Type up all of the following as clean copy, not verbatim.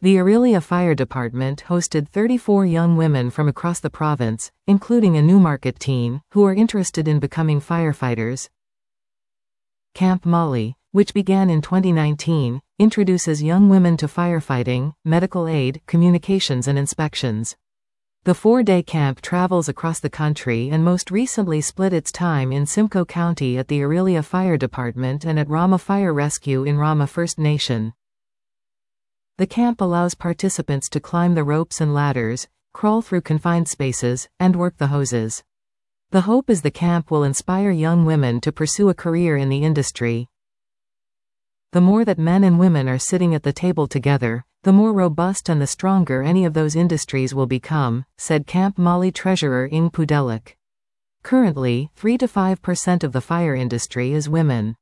The Orillia Fire Department hosted 34 young women from across the province, including a Newmarket teen, who are interested in becoming firefighters. Camp Molly, which began in 2019, introduces young women to firefighting, medical aid, communications and inspections. The 4-day camp travels across the country and most recently split its time in Simcoe County at the Orillia Fire Department and at Rama Fire Rescue in Rama First Nation. The camp allows participants to climb the ropes and ladders, crawl through confined spaces, and work the hoses. The hope is the camp will inspire young women to pursue a career in the industry. The more that men and women are sitting at the table together, the more robust and the stronger any of those industries will become, said Camp Molly treasurer Ing Pudelik. Currently, 3 to 5% of the fire industry is women.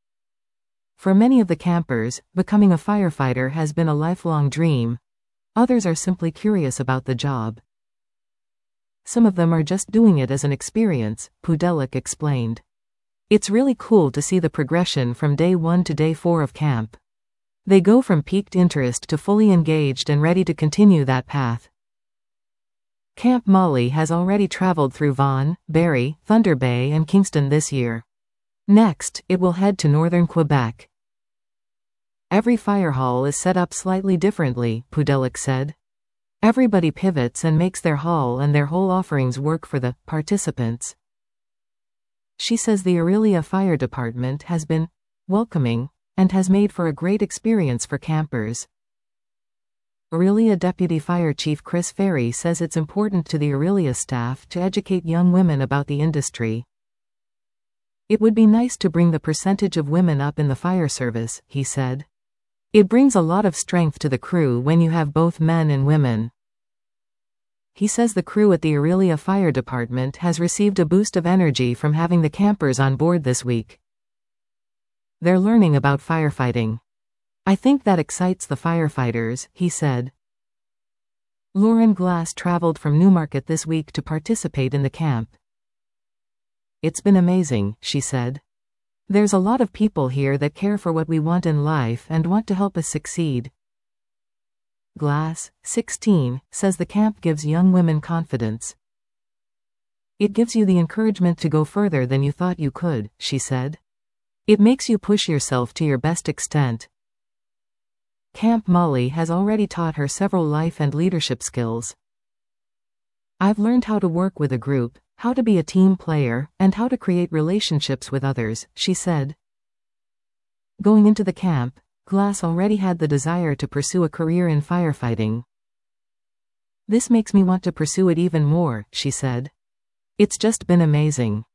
For many of the campers, becoming a firefighter has been a lifelong dream. Others are simply curious about the job. Some of them are just doing it as an experience, Pudelik explained. It's really cool to see the progression from day 1 to day 4 of camp. They go from piqued interest to fully engaged and ready to continue that path. Camp Molly has already traveled through Vaughan, Barrie, Thunder Bay and Kingston this year. Next, it will head to northern Quebec. Every fire hall is set up slightly differently, Pudelik said. Everybody pivots and makes their hall and their whole offerings work for the participants. She says the Orillia Fire Department has been welcoming and has made for a great experience for campers. Orillia Deputy Fire Chief Chris Ferry says it's important to the Orillia staff to educate young women about the industry. It would be nice to bring the percentage of women up in the fire service, he said. It brings a lot of strength to the crew when you have both men and women. He says the crew at the Orillia Fire Department has received a boost of energy from having the campers on board this week. They're learning about firefighting. I think that excites the firefighters, he said. Lauren Glass traveled from Newmarket this week to participate in the camp. It's been amazing, she said. There's a lot of people here that care for what we want in life and want to help us succeed. Glass, 16, says the camp gives young women confidence. It gives you the encouragement to go further than you thought you could, she said. It makes you push yourself to your best extent. Camp Molly has already taught her several life and leadership skills. I've learned how to work with a group, how to be a team player, and how to create relationships with others, she said. Going into the camp, Glass already had the desire to pursue a career in firefighting. This makes me want to pursue it even more, she said. It's just been amazing.